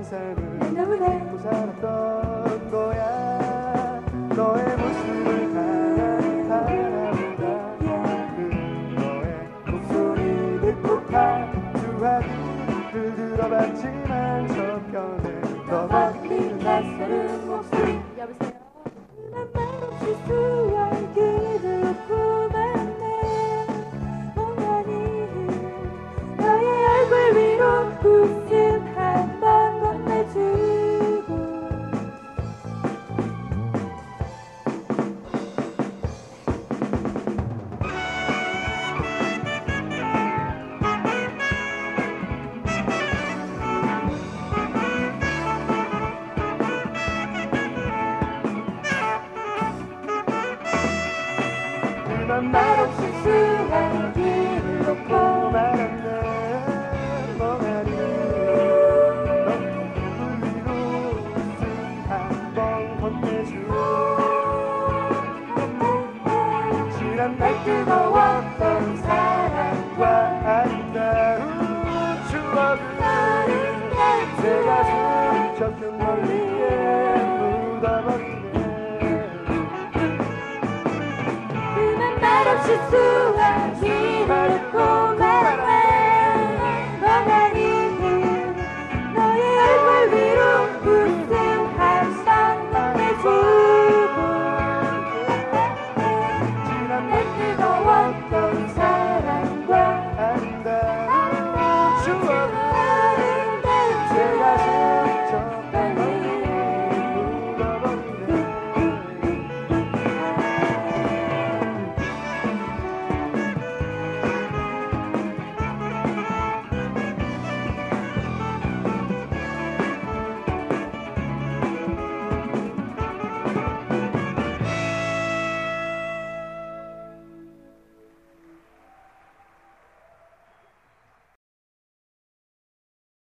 삶을 잊고 살았던 거야. 너의 모습을 가만히 바라보다 너의 목소리 듣고 파투하기를 들어봤지만 저편에 더 멀리 낯설은 목소리. 여보세요. 난 말없이 수화기를 놓고 말았네. 멍하니 너의 얼굴 위로 웃음 한 번 건네주고 난 말없이 수화기를 놓고 말았네. 멍하니 너 얼굴 위로 웃음 한 번 건네주고 지난 날 뜨거웠던 사랑과 아름다운 추억을 내 가슴 적혀